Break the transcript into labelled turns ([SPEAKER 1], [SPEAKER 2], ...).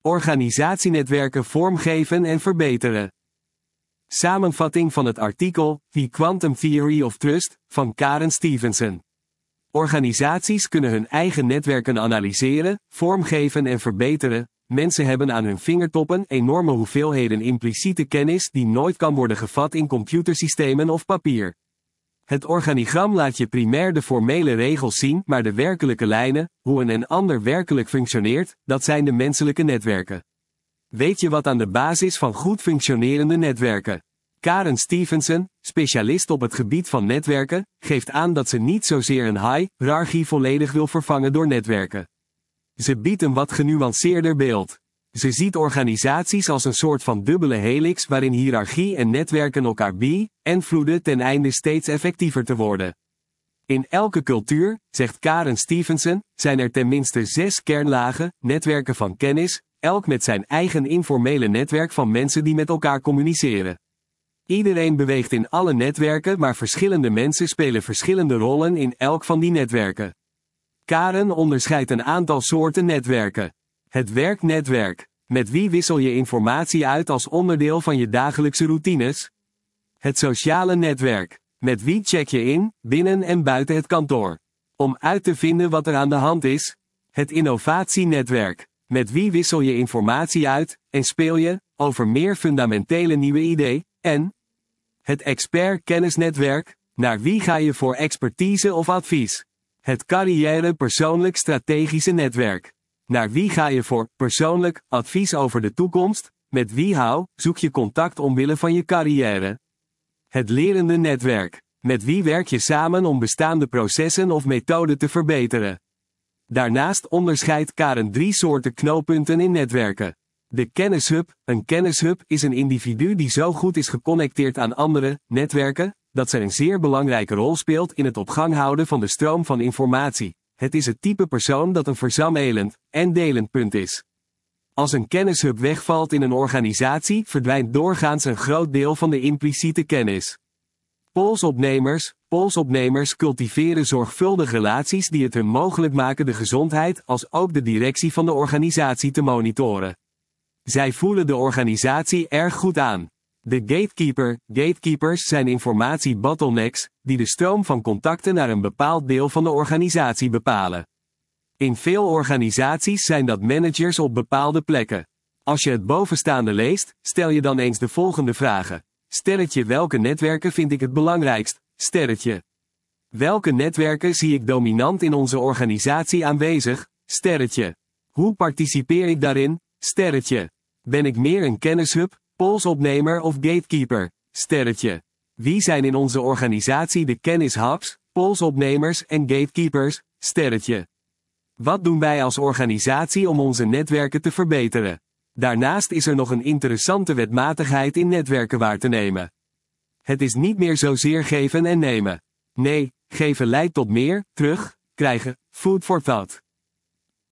[SPEAKER 1] Organisatienetwerken vormgeven en verbeteren. Samenvatting van het artikel The Quantum Theory of Trust van Karen Stephenson. Organisaties kunnen hun eigen netwerken analyseren, vormgeven en verbeteren. Mensen hebben aan hun vingertoppen enorme hoeveelheden impliciete kennis die nooit kan worden gevat in computersystemen of papier. Het organigram laat je primair de formele regels zien, maar de werkelijke lijnen, hoe een en ander werkelijk functioneert, dat zijn de menselijke netwerken. Weet je wat aan de basis van goed functionerende netwerken? Karen Stephenson, specialist op het gebied van netwerken, geeft aan dat ze niet zozeer een hiërarchie volledig wil vervangen door netwerken. Ze biedt een wat genuanceerder beeld. Ze ziet organisaties als een soort van dubbele helix waarin hiërarchie en netwerken elkaar beïnvloeden ten einde steeds effectiever te worden. In elke cultuur, zegt Karen Stephenson, zijn er tenminste 6 kernlagen, netwerken van kennis, elk met zijn eigen informele netwerk van mensen die met elkaar communiceren. Iedereen beweegt in alle netwerken, maar verschillende mensen spelen verschillende rollen in elk van die netwerken. Karen onderscheidt een aantal soorten netwerken. Het werknetwerk. Met wie wissel je informatie uit als onderdeel van je dagelijkse routines? Het sociale netwerk. Met wie check je in, binnen en buiten het kantoor? Om uit te vinden wat er aan de hand is. Het innovatienetwerk. Met wie wissel je informatie uit, en speel je, over meer fundamentele nieuwe ideeën, en? Het expert-kennisnetwerk. Naar wie ga je voor expertise of advies? Het carrière-persoonlijk strategische netwerk. Naar wie ga je voor persoonlijk advies over de toekomst? Met wie zoek je contact omwille van je carrière? Het lerende netwerk. Met wie werk je samen om bestaande processen of methoden te verbeteren? Daarnaast onderscheidt Karen 3 soorten knooppunten in netwerken. De kennishub. Een kennishub is een individu die zo goed is geconnecteerd aan andere netwerken, dat ze een zeer belangrijke rol speelt in het op gang houden van de stroom van informatie. Het is het type persoon dat een verzamelend en delend punt is. Als een kennishub wegvalt in een organisatie, verdwijnt doorgaans een groot deel van de impliciete kennis. Polsopnemers cultiveren zorgvuldig relaties die het hun mogelijk maken de gezondheid als ook de directie van de organisatie te monitoren. Zij voelen de organisatie erg goed aan. De gatekeepers zijn informatie-bottlenecks, die de stroom van contacten naar een bepaald deel van de organisatie bepalen. In veel organisaties zijn dat managers op bepaalde plekken. Als je het bovenstaande leest, stel je dan eens de volgende vragen. Sterretje, welke netwerken vind ik het belangrijkst? Sterretje. Welke netwerken zie ik dominant in onze organisatie aanwezig? Sterretje. Hoe participeer ik daarin? Sterretje. Ben ik meer een kennishub, polsopnemer of gatekeeper? Sterretje. Wie zijn in onze organisatie de kennishubs, polsopnemers en gatekeepers? Sterretje. Wat doen wij als organisatie om onze netwerken te verbeteren? Daarnaast is er nog een interessante wetmatigheid in netwerken waar te nemen. Het is niet meer zozeer geven en nemen. Nee, geven leidt tot meer, krijgen, food for thought.